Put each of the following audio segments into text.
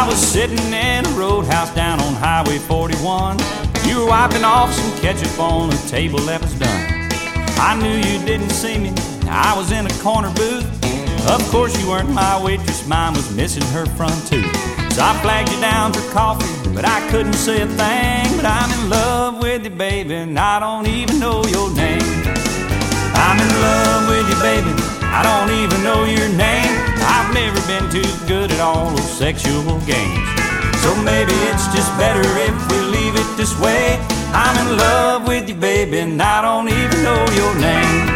was sitting in a roadhouse down on Highway 41. You were wiping off some ketchup on a table that was done. I knew you didn't see me, I was in a corner booth. Of course you weren't my waitress, mine was missing her front tooth. So I flagged you down for coffee, but I couldn't say a thing. But I'm in love with you, baby, and I don't even know your name. I'm in love with you, baby, I don't even know your name. I've never been too good at all those sexual games. So maybe it's just better if we leave it this way. I'm in love with you, baby, and I don't even know your name.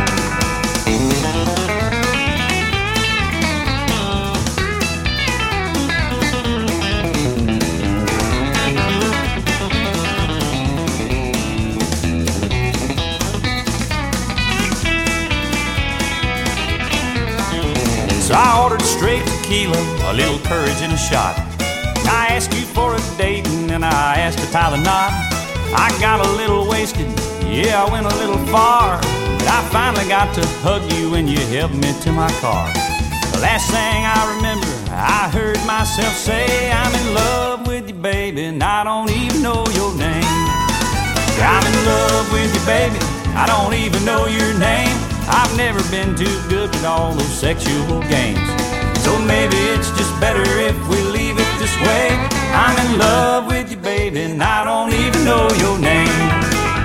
So I ordered straight tequila, a little courage and a shot. I asked you for a date and then I asked to tie the knot. I got a little wasted, yeah, I went a little far. But I finally got to hug you when you helped me to my car. The last thing I remember, I heard myself say, I'm in love with you, baby, and I don't even know your name. I'm in love with you, baby, I don't even know your name. I've never been too good at all those sexual games. So maybe it's just better if we leave it this way. I'm in love with you, baby, and I don't even know your name.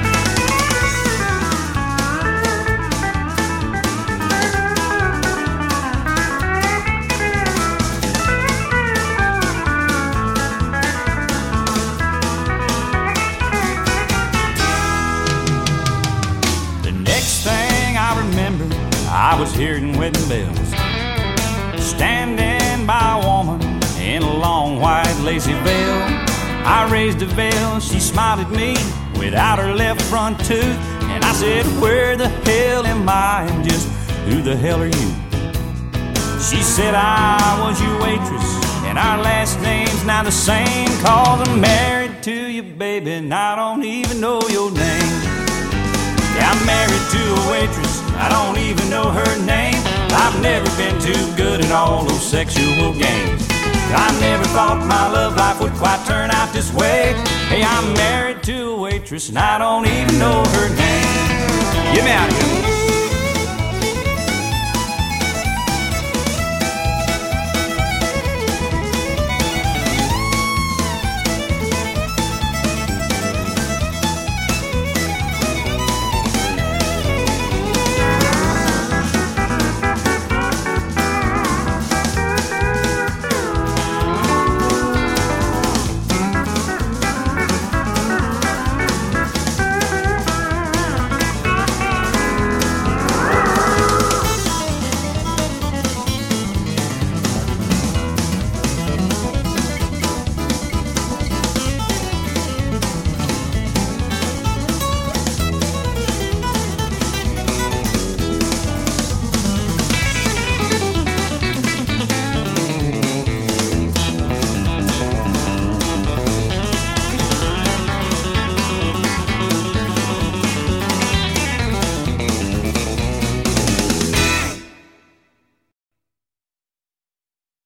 I was hearing wedding bells, standing by a woman in a long white lacy veil. I raised a veil, she smiled at me without her left front tooth. And I said, where the hell am I, and just who the hell are you? She said, I was your waitress, and our last name's now the same. 'Cause I'm married to you, baby, and I don't even know your name. Yeah, I'm married to a waitress, I don't even know her name. I've never been too good at all those sexual games. I never thought my love life would quite turn out this way. Hey, I'm married to a waitress and I don't even know her name. Get me out of here.